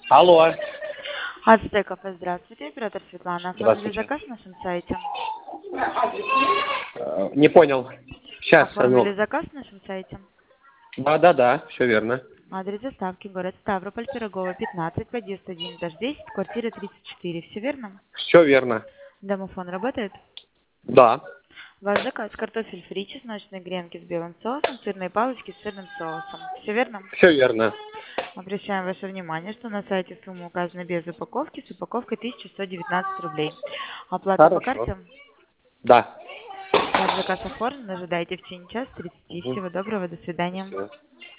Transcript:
Алло. Ацтек кафе, здравствуйте. Оператор Светлана. Оформили Здравствуйте. заказ на нашем сайте? Не понял. Сейчас, Оформили ну. заказ на нашем сайте? Да, все верно. Адрес доставки: город Ставрополь, Пирогова, 15, подъезд 1, этаж 10, квартира 34. Все верно? Все верно. Домофон работает? Да. Ваш заказ: картофель фри, чесночные гренки с белым соусом, сырные палочки с сырным соусом. Все верно? Все верно. Обращаем ваше внимание, что на сайте сумма указана без упаковки, с упаковкой 1119 рублей. Оплата по Хорошо. карте? Да. Ваш заказ оформлен, ожидайте в течение часа 30. Угу. Всего доброго, до свидания. Все.